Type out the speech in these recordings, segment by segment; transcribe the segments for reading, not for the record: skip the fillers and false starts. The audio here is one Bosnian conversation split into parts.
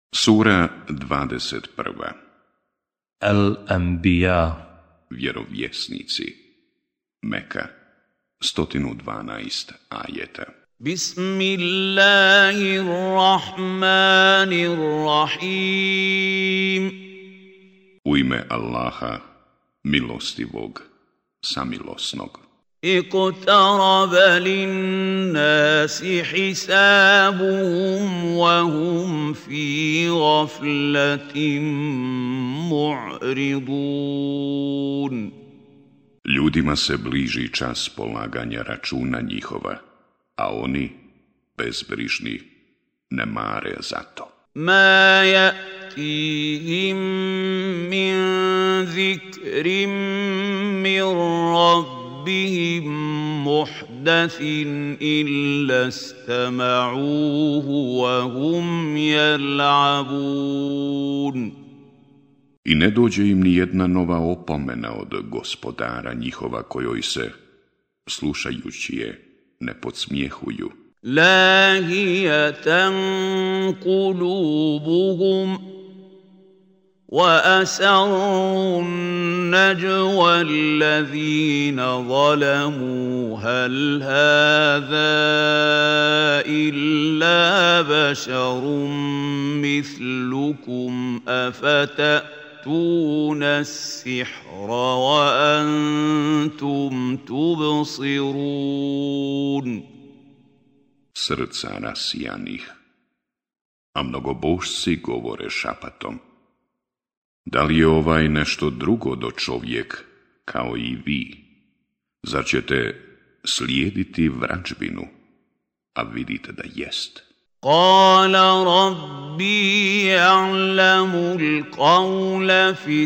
Sura 21. Al-Anbiya. Vjerovjesnici. Meka. 112 ajeta. Bismillahirrahmanirrahim. U ime Allaha, milostivog, samilosnog. اقترب للناس حسابهم وهم في غفلة معرضون. Ljudima se bliži čas polaganja računa njihova, a oni, bezbrižni, ne mare za to. ما يأتيهم من ذكر من ربهم محدث إلا استمعوه وهم يلعبون. I ne dođe im ni jedna nova opomena od gospodara njihova kojoj se, slušajući je, ne podsmjehuju. لاهية قلوبهم وأسروا النجوى الذين ظلموا هل هذا إلا بشر مثلكم أفتأتون السحر وأنتم تبصرون. Srca rasijanih, a mnogobožci govore šapatom. Da li je ovaj nešto drugo do čovjek, kao i vi? Zar ćete slijediti vražbinu, a vidite da jest? قال ربي يعلم القول في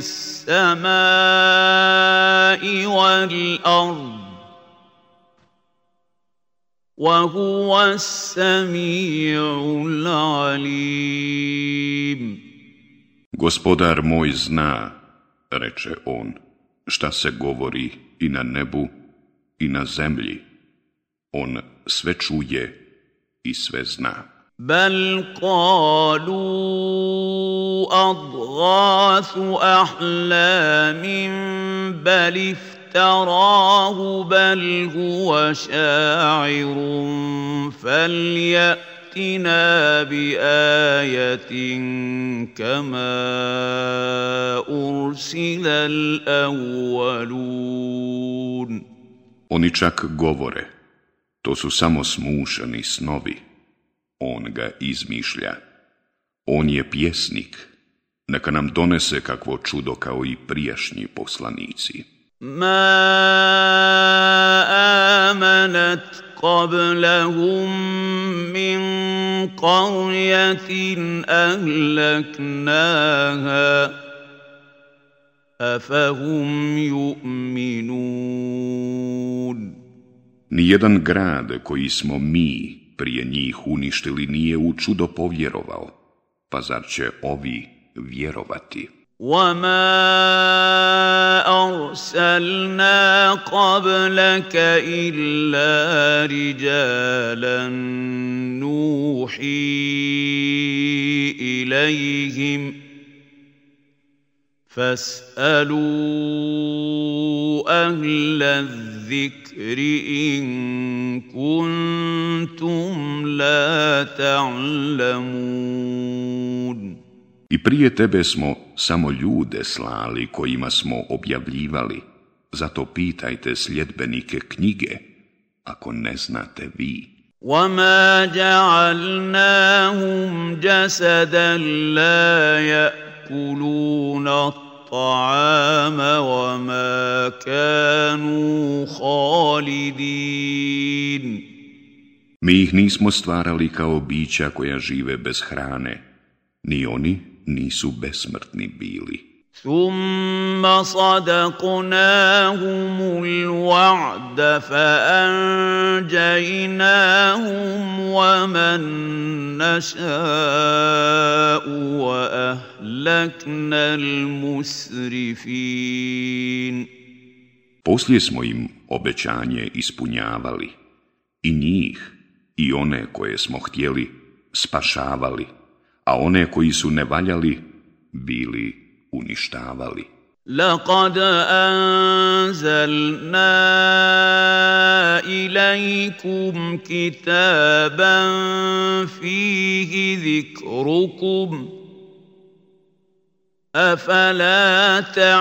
السماء والأرض وهو السميع العليم. Gospodar moj zna, reče on, šta se govori i na nebu i na zemlji. On sve čuje i sve zna. بل قالوا أضغاث أحلام بل افتراه بل هو شاعر فليأتنا بآية كما أرسل الأولون. Oni čak govore, to su samo smušeni snovi. On ga izmišlja. On je pjesnik. Neka nam donese kakvo čudo kao i prijašnji poslanici. ما آمنت قبلهم من قرية أهلكناها أفهم يؤمنون. Nijedan grad koji smo mi prije njih uništili nije u čudo povjerovao, pa zar će ovi vjerovati? وما أرسلنا قبلك إلا رجالا نوحي إليهم فاسألوا أهل الذكر إن كنتم لا تعلمون. I prije tebe smo samo ljude slali kojima smo objavljivali, zato pitajte sljedbenike knjige, ako ne znate vi. وما جعلناهم جسدا لا يأكلون الطعام وما كانوا خالدين. Mi ih nismo stvarali kao bića koja žive bez hrane, ni oni nisu besmrtni bili. ثم صدقناهم الوعد فأنجيناهم ومن نشاء وأهلكنا المسرفين. Poslije smo im obećanje ispunjavali, i njih, i one koje smo htjeli, spašavali, a one koji su ne valjali bili uništavali. لقد أنزلنا إليكم كتابا فيه ذكركم أفلا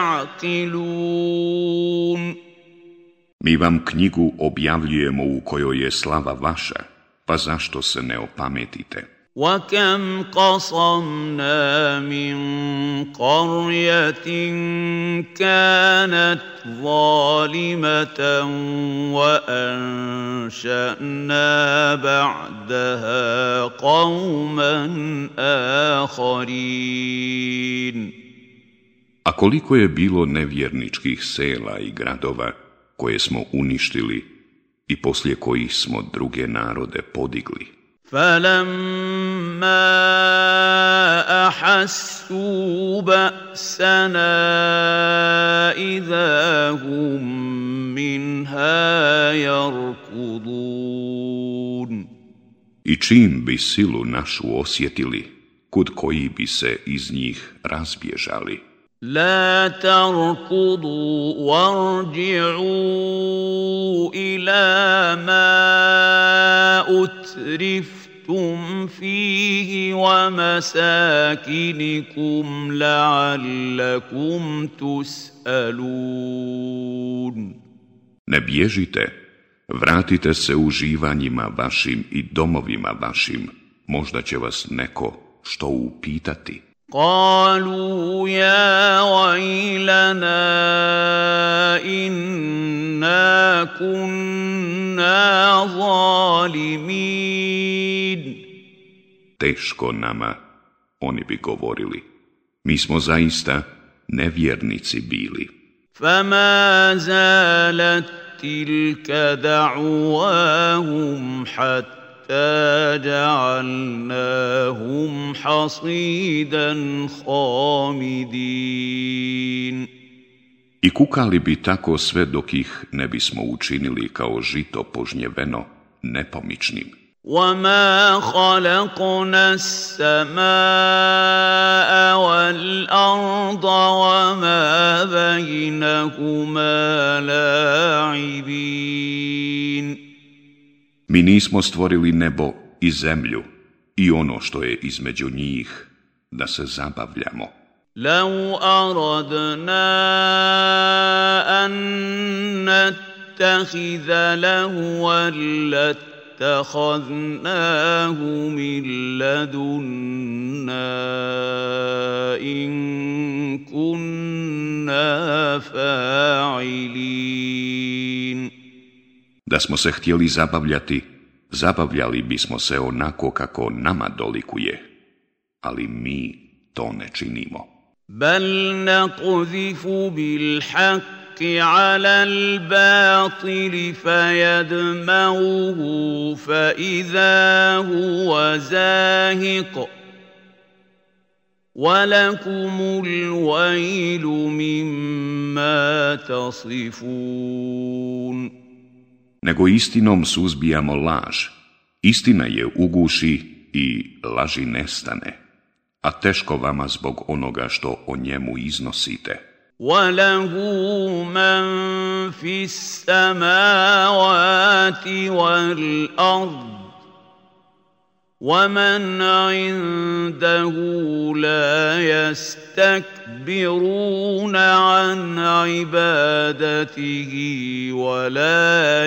تعقلون. Mi vam knjigu objavljujemo u kojoj je slava vaša, pa zašto se ne opametite? وَكَمْ قَصَمْنَا مِنْ قَرْيَةٍ كَانَتْ ظَالِمَةً وَأَنْشَأْنَا بَعْدَهَا قَوْمًا آخَرِينَ. A koliko je bilo nevjerničkih sela i gradova koje smo uništili i poslije kojih smo druge narode podigli. فَلَمَّا أَحَسُّوا بَأْسَنَا إِذَا هُمْ مِنْهَا يَرْكُضُونَ. I čim bi silu našu osjetili, kud koji bi se iz njih razbježali. لا تركضوا وارجعوا إلى ما أترفتم فيه ومساكنكم لعلكم تسألون. Ne bježite, vratite se uživanjima vašim i domovima vašim, možda će vas neko što upitati. قالوا يا ويلنا إنا كنا ظالمين. Teško nama, oni bi govorili, mi smo zaista nevjernici bili. فما زالت تلك دعواهم حتى جعلناهم حصيدا خامدين. I kukali bi tako sve dok ih ne bismo učinili kao žito požnjeveno nepomičnim. وما خلقنا السماء والأرض وما بينهما لاعبين. Mi nismo stvorili nebo i zemlju i ono što je između njih, da se zabavljamo. لو أردنا أن نتخذ لهوا لاتخذناه من لدنا إن كنا فاعلين. Da smo se htjeli zabavljati, zabavljali bismo se onako kako nama dolikuje, ali mi to ne činimo. بل نقذف بالحق على الباطل فيدمغه فإذا هو زاهق ولكم الويل مما تصفون. Nego istinom suzbijamo laž. Istina je uguši i laži nestane, a teško vama zbog onoga što o njemu iznosite. وَلَهُ مَنْ فِي السَّمَاوَاتِ وَالْأَرْضِ وَمَنْ عِنْدَهُ لَا يَسْتَكْبِرُونَ عَنْ عِبَادَتِهِ وَلَا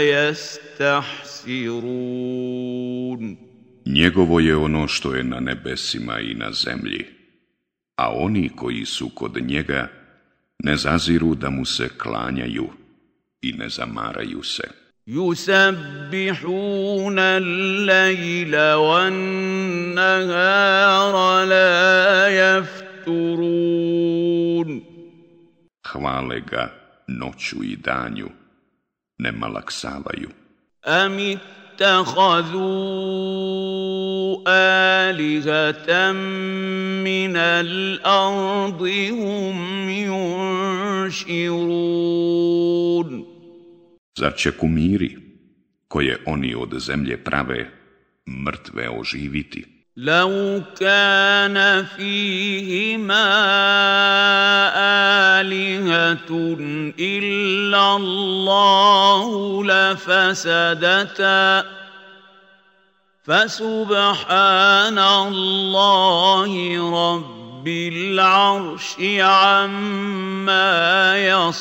يَسْتَحْسِرُونَ. Njegovo je ono što je na nebesima i na zemlji, a oni koji su kod njega ne zaziru da mu se klanjaju i ne zamaraju se. يُسَبِّحُونَ اللَّيْلَ وَالنَّهَارَ لَا يَفْتُرُونَ. Hvale ga noću i danju, ne malaksavaju. أَمِ اتَّخَذُوا آلِهَةً مِّنَ الْأَرْضِ هُمْ يُنشِرُونَ. Zar će kumiri, koje oni od zemlje prave, mrtve oživiti? لو كان فيهما آلهة إلا الله لفسدتا فسبحان الله رب العرش عما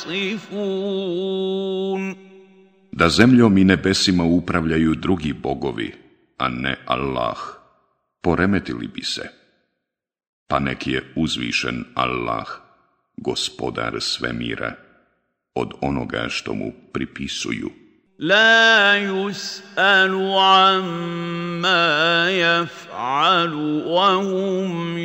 يصفون. Da zemljom i nebesima upravljaju drugi bogovi, a ne Allah, poremetili bi se. Pa nek je uzvišen Allah, gospodar svemira, od onoga što mu pripisuju. La yus'alu amma yaf'alu wa hum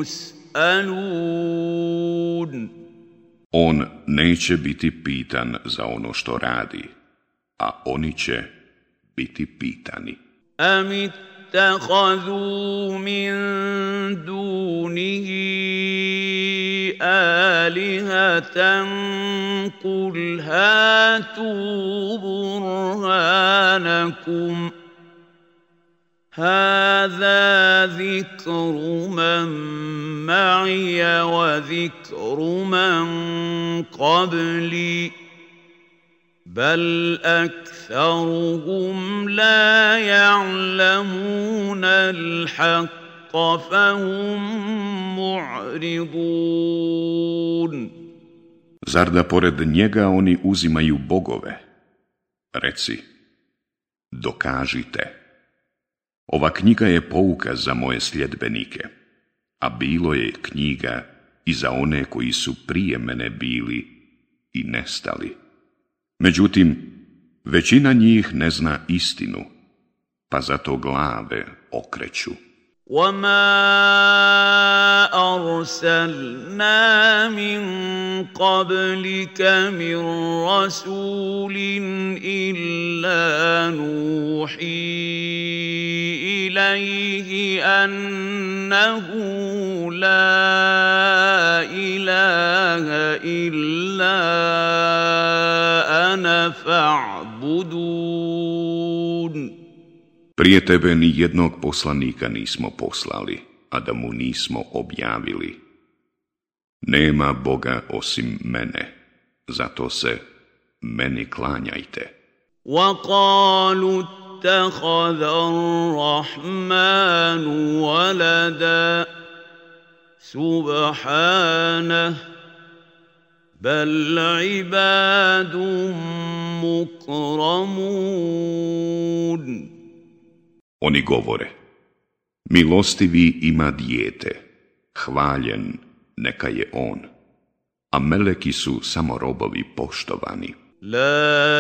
yus'alun. On neće biti pitan za ono što radi, a oni će biti pitani. Am ittakhadhu min dunihi alihatan qul hatu burhanakum هذا ذكر من معي وذكر من قبلي بل أكثرهم لا يعلمون الحق فهم معرضون. Zar da pored njega oni uzimaju bogove? Reci, dokažite. Ova knjiga je pouka za moje sljedbenike, a bilo je knjiga i za one koji su prije mene bili i nestali. Međutim, većina njih ne zna istinu, pa zato glave okreću. وَمَا أَرْسَلْنَا مِن قَبْلِكَ مِن رَّسُولٍ إِلَّا نُوحِي إِلَيْهِ أَنَّهُ لَا إِلَٰهَ إِلَّا أَنَا فَاعْبُدُونِ. Prije tebe ni jednog poslanika nismo poslali, a da mu nismo objavili. Nema Boga osim mene, zato se meni klanjajte. وَقَالُوا اتَّخَذَ الرَّحْمَنُ وَلَدًا سُبْحَانَهُ بَلْ عِبَادٌ مُكْرَمُونَ. Oni govore, milostivi ima dijete, hvaljen neka je on, a meleki su samo robovi poštovani. La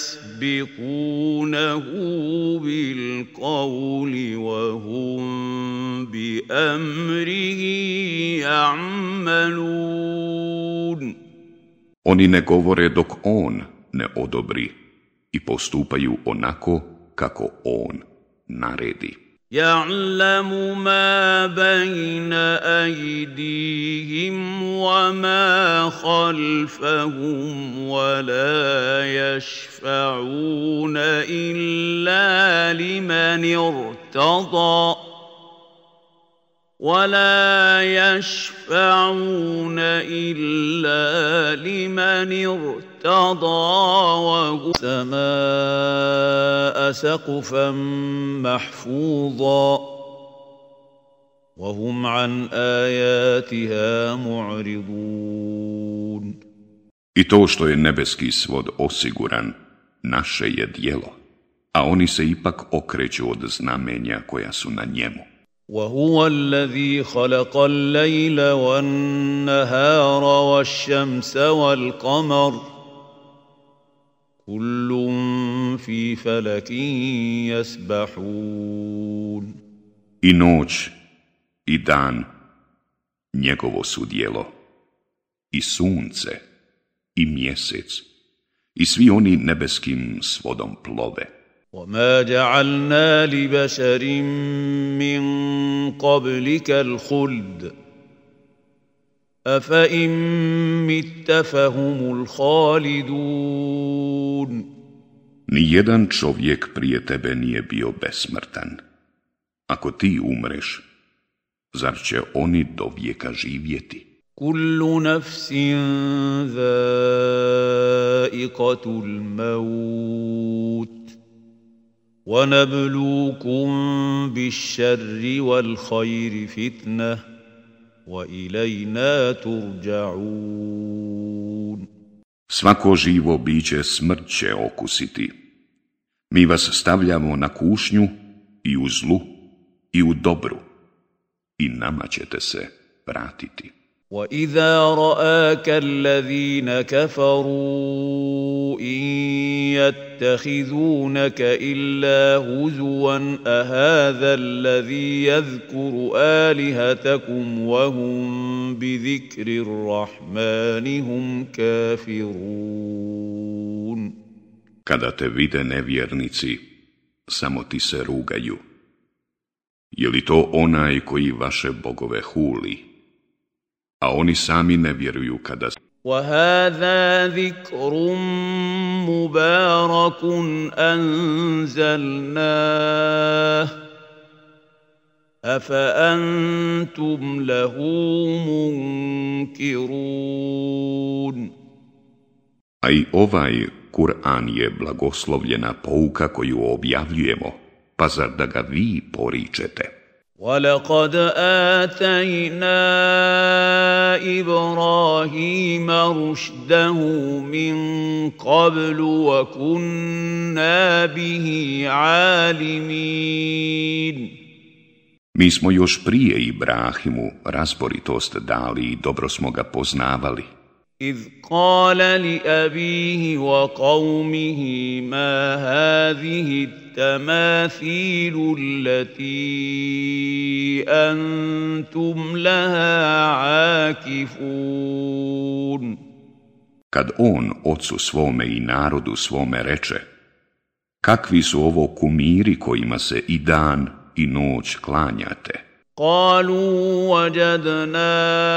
yasbiqunahu bil qawli wa hum bi amrihi ya'malun. Oni ne govore dok on ne odobri i postupaju onako kako on naredi. يعلم ما بين أيديهم وما خلفهم ولا يشفعون إلا لمن ارتضى وهو السماء سقفا محفوظا وهم عن آياتها معرضون. I to što je nebeski svod osiguran, naše je djelo, a oni se ipak okreću od znamenja koja su na njemu. وهو الذي خلق الليل والنهار والشمس والقمر كل في فلك يسبحون. I noć i dan njegovo su djelo, i sunce i mjesec i svi oni nebeskim svodom plove. وما جعلنا لبشر من قبلك الخلد أفإن مت فهم الخالدون. Nijedan čovjek prije tebe nije bio besmrtan, Ako ti umreš, zar će oni do vijeka živjeti? كل نفس ذائقة الموت ونبلوكم بالشر والخير فتنة وإلينا ترجعون. Svako živo biće smrt će okusiti. Mi vas stavljamo na kušnju i u zlu i u dobru i nama ćete se vratiti. وَإِذَا رَآكَ الَّذِينَ كَفَرُوا إِن يَتَّخِذُونَكَ إِلَّا هُزُوًا أَهَذَا الَّذِي يَذْكُرُ آلِهَتَكُمْ وَهُمْ بِذِكْرِ الرَّحْمَنِ هُمْ كَافِرُونَ. Kada te vide nevjernici, samo ti se rugaju. Je li to onaj koji vaše bogove huli? A oni sami ne vjeruju kada... وَهَذَا ذِكْرٌ مُبَارَكٌ أَنزَلْنَاهُ أَفَأَنْتُمْ لَهُ مُنْكِرُونَ. A i ovaj Kur'an je blagoslovljena pouka koju objavljujemo, pa zar da ga vi poričete? وَلَقَدْ آتَيْنَا إِبْرَاهِيمَ رُشْدَهُ مِنْ قَبْلُ وَكُنَّا بِهِ عَالِمِينَ. Mi smo još prije Ibrahimu razboritost dali i dobro smo ga poznavali. إِذْ قَالَ لِأَبِيهِ وَقَوْمِهِ مَا هَذِهِ التَّمَاثِيلُ الَّتِي أَنْتُمْ لَهَا عَاكِفُونَ. Kad on ocu svome i narodu svome reče, kakvi su ovo kumiri kojima se i dan i noć klanjate? قالوا وجدنا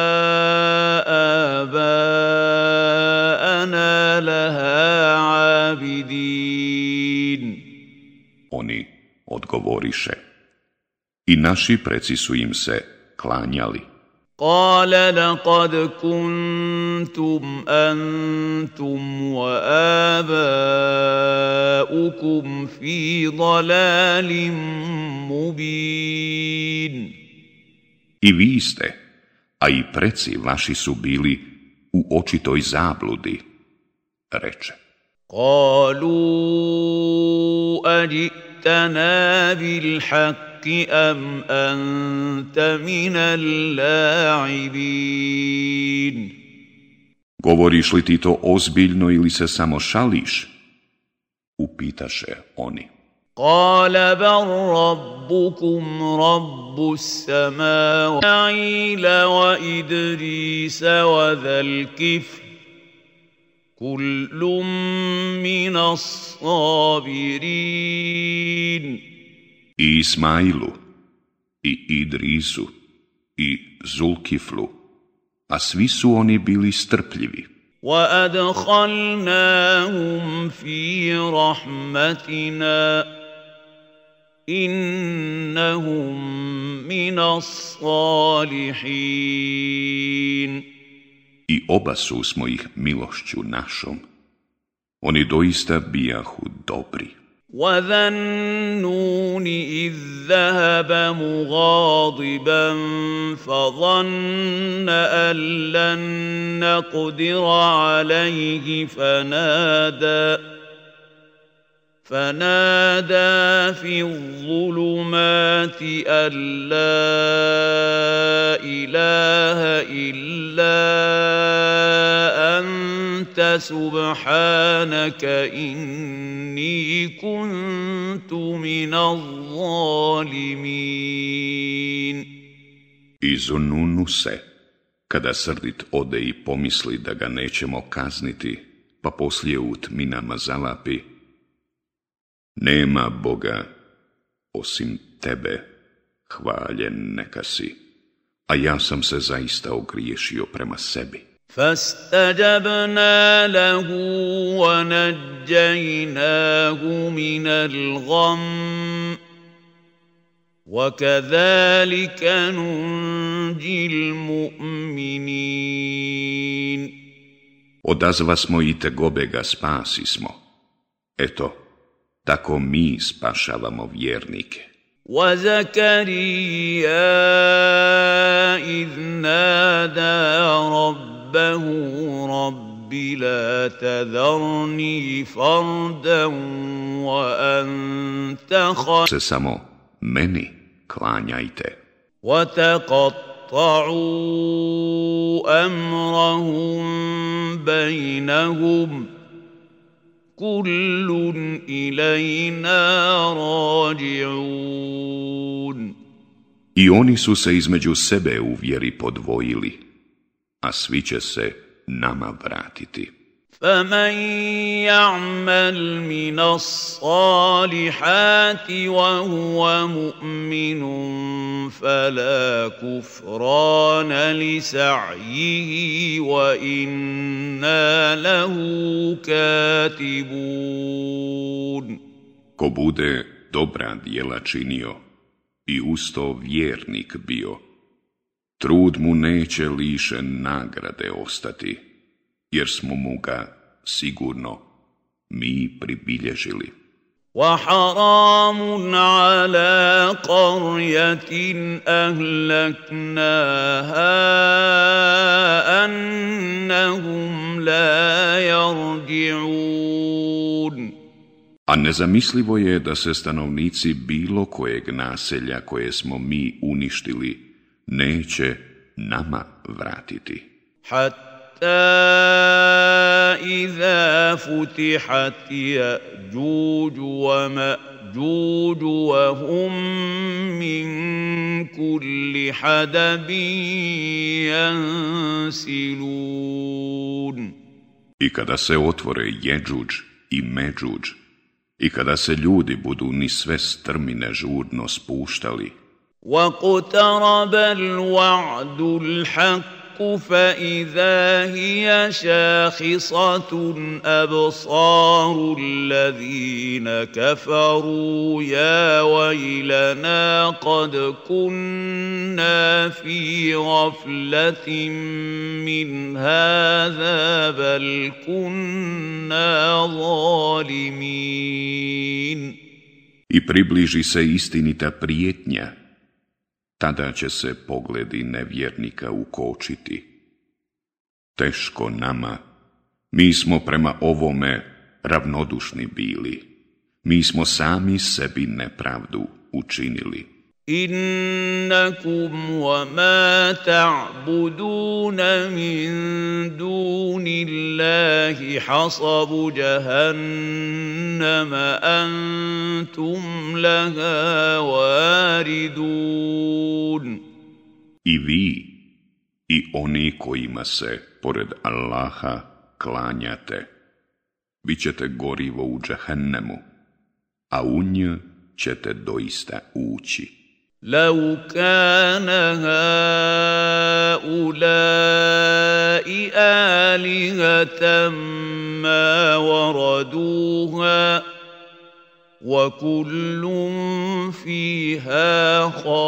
آباءنا لها عابدين. Oni odgovoriše, i naši preci su im se klanjali. قال لقد كنتم أنتم وآباؤكم في ضلال مبين. I vi ste, a i preci vaši su bili u očitoj zabludi, reče. قالوا أجئتنا بالحق أم أنت من اللاعبين. Govoriš li ti to ozbiljno ili se samo šališ? Upitaše oni. قال بل ربكم رب السماوات وإدريس وذا الكفل كل من الصابرين. I Ismailu, i Idrisu, i Zulkiflu, a svi su oni bili strpljivi. وأدخلناهم في رحمتنا إنهم من الصالحين. I obasu smo ih milošću našom. Oni doista bijahu dobri. وَذَا النُّونِ إِذ ذَهَبَ مُغَاضِبًا فَظَنَّ أَن لَّن نَّقْدِرَ عَلَيْهِ فَنَادَىٰ فِي الظُّلُمَاتِ أَن لَّا إِلَٰهَ إِلَّا أَنتَ سُبْحَانَكَ إِنِّي كُنتُ مِنَ الظَّالِمِينَ. I Zununu se, kada srdit ode i pomisli da ga nećemo kazniti, pa poslije u tminama zavapi, nema Boga osim tebe, hvaljen neka si, a ja sam se zaista ogriješio prema sebi. فاستجبنا له ونجيناه من الغم وَكَذَلِكَ نُنْجِي الْمُؤْمِنِينَ. Odazva smo i tegobe ga spasismo. Eto, tako mi spašavamo vjernike. وَزَكَرِيَّا إِذْ نَادَى رَبَّهُ رَبِّ لَا تَذَرْنِي فَرْدًا وَأَنْتَ Se samo meni klanjajte. وَتَقَطَّعُوا أَمْرَهُمْ بَيْنَهُمْ كُلٌّ إِلَيْنَا رَاجِعُونَ. I oni su se između sebe u vjeri podvojili, a svi će se nama vratiti. فَمَنْ يَعْمَلْ مِنَ الصَّالِحَاتِ وَهُوَ مُؤْمِنٌ فَلَا كُفْرَانَ لِسَعْيِهِ وَإِنَّا لَهُ كَاتِبُونَ. Ko bude dobra djela činio i usto vjernik bio, trud mu neće lišen nagrade ostati, jer smo mu ga sigurno mi pribilježili. وَحَرَامٌ عَلَى قَرْيَةٍ أَهْلَكْنَاهَا أَنَّهُمْ لَا يَرْجِعُونَ. A nezamislivo je da se stanovnici bilo kojeg naselja koje smo mi uništili neće nama vratiti. إِذَا فُتِحَتْ يَأْجُوجُ وَمَأْجُوجُ وَهُمْ مِنْ كُلِّ حَدَبٍ يَنْسِلُونَ. I kada se otvore Jeđuđ i Međuđ, i kada se ljudi budu ni sve strmine žurno spuštali. وَاقْتَرَبَ الْوَعْدُ الْحَقُّ فَإِذَا هِيَ شَاخِصَةٌ أَبْصَارُ الَّذِينَ كَفَرُوا يَا وَيْلَنَا قَدْ كُنَّا فِي غَفْلَةٍ مِّنْ هَذَا بَلْ كُنَّا ظَالِمِينَ. I približi se istinita prijetnja, tada će se pogledi nevjernika ukočiti. Teško nama, mi smo prema ovome ravnodušni bili. Mi smo sami sebi nepravdu učinili. إِنَّكُمْ وَمَا تَعْبُدُونَ مِن دُونِ اللَّهِ حَصَبُ جَهَنَّمَ أَنْتُمْ لَهَا وَارِدُونَ. I vi, i oni kojima se, pored Allaha, klanjate, vi ćete gorivo u džahennemu, a u nju ćete doista ući. لَوْ كَانَ هَؤُلَاءِ آلِهَةً مَّا وَرَدُوهَا وَكُلٌّ فِيهَا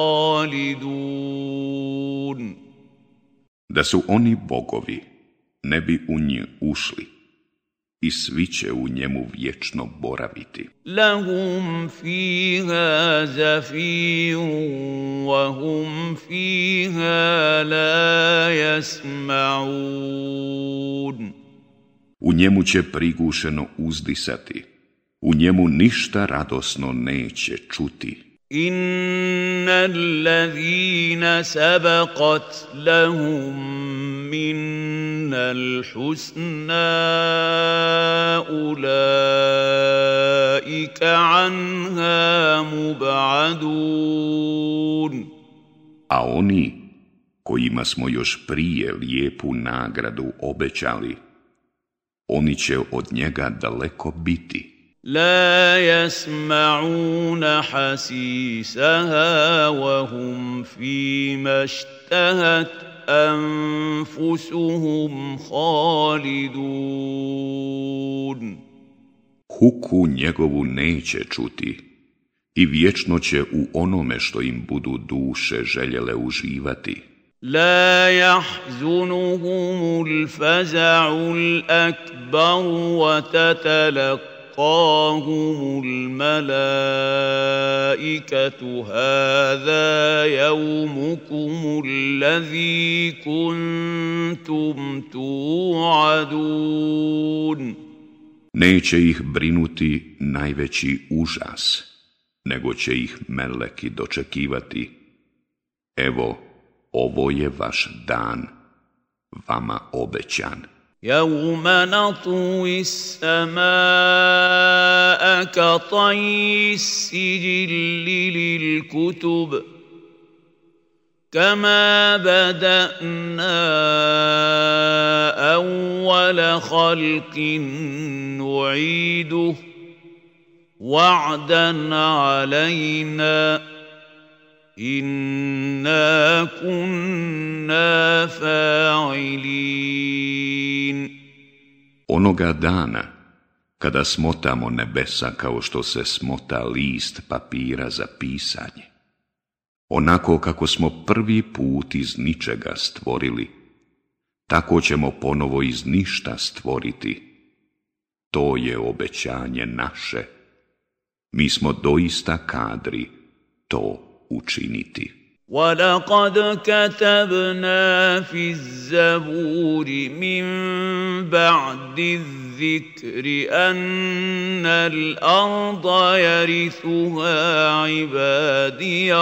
خَالِدُونَ. Da su oni bogovi, ne bi u nju ušli, i svi će u njemu vječno boraviti. لَهُمْ فِيهَا زَفِيرٌ وَهُمْ فِيهَا لَا يَسْمَعُونَ. U njemu će prigušeno uzdisati, u njemu ništa radosno neće čuti. إِنَّ الَّذِينَ سَبَقَتْ لَهُم مِّنَّا الْحُسْنَى أُولَئِكَ عَنْهَا مُبْعَدُونَ. A oni, kojima smo još prije lijepu nagradu obećali, oni će od njega daleko biti. لا يسمعون حسيسها وهم فيما اشتهت أنفسهم خالدون. Huku njegovu neće čuti, I vječno će u onome što im budu duše željele uživati. لا يحزنهم الفزع الأكبر وتتلقاهم الملائكة هذا يومكم الذي كنتم توعدون. Neće ih brinuti najveći užas, nego će ih meleki dočekivati. Evo, ovo je vaš dan, vama obećan. يوم نطوي السماء كطي السجل للكتب كما بدأنا أول خلق نعيده وعدا علينا إنا كنا فاعلين. Onoga dana, kada smotamo nebesa kao što se smota list papira za pisanje, onako kako smo prvi put iz ničega stvorili, tako ćemo ponovo iz ništa stvoriti. To je obećanje naše. Mi smo doista kadri to učiniti. وَلَقَدْ كَتَبْنَا فِي الزَّبُورِ مِنْ بَعْدِ الذِّكْرِ أَنَّ الْأَرْضَ يَرِثُهَا عِبَادِيَ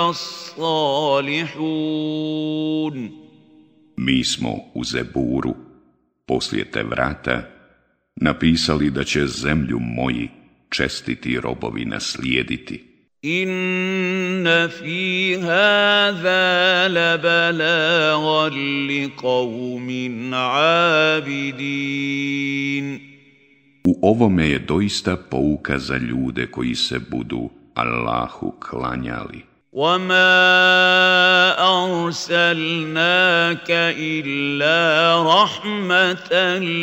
الصَّالِحُونَ. Mi smo u Zeburu, poslije Tevrata, napisali da će zemlju moji čestiti robovi naslijediti. إن في هذا لبلاغا لقوم عابدين. U ovome je doista pouka za ljude koji se budu Allahu klanjali. وما أرسلناك إلا رحمة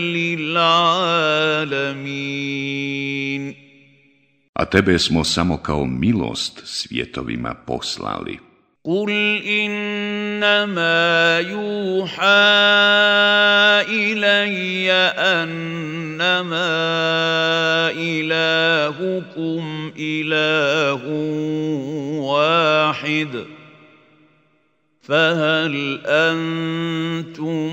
للعالمين. A tebe smo samo kao milost svjetovima poslali. قل إنما يوحى إلي أنما إلهكم إله واحد فهل أنتم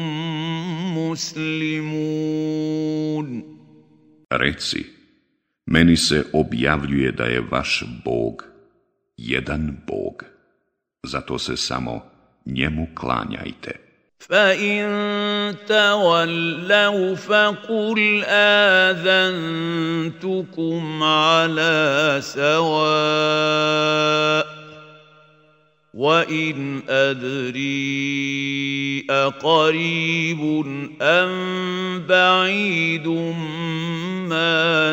مسلمون. Reci, meni se objavljuje da je vaš Bog jedan Bog, zato se samo njemu klanjajte. فَإِن تَوَلَّوْا فَقُلْ آذَنْتُكُمْ عَلَى سَوَاءٍ وَإِنْ أَدْرِي أَقَرِيبٌ أَمْ بَعِيدٌ مَا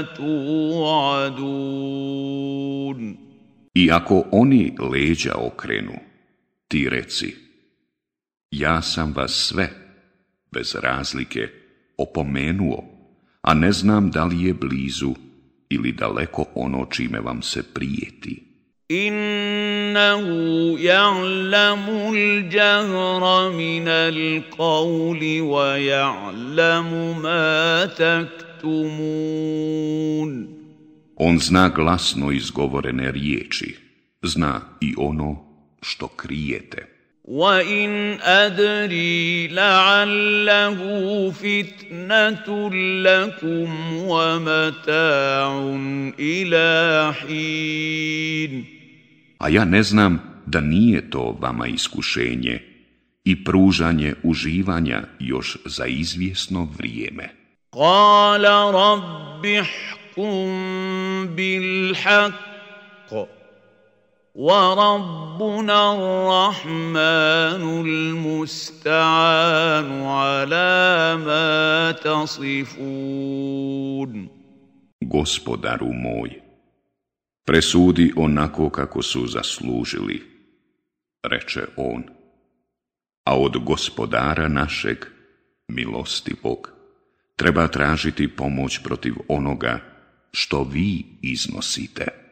تُوعَدُونَ. I ako oni leđa okrenu, ti reci, ja sam vas sve, bez razlike, opomenuo, a ne znam da li je blizu ili daleko ono čime vam se prijeti. Innahu ja'lamu al-jahra min al-qawli wa ja'lamu ma taktumun. On zna glasno izgovorene riječi, zna i ono što krijete. وَإِنْ أَدْرِي لَعَلَّهُ فِتْنَةٌ لَكُمْ وَمَتَاعٌ إِلَى حِينٍ. A ja ne znam da nije to vama iskušenje i pružanje uživanja još za izvjesno vrijeme. قَالَ رَبِّ احْكُم بِالْحَقِّ وَرَبُّنَا الرَّحْمَنُ الْمُسْتَعَانُ عَلَى مَا تَصِفُونَ. Gospodaru moj, presudi onako kako su zaslužili, reče on, a od Gospodara našeg, milostivog, treba tražiti pomoć protiv onoga što vi iznosite.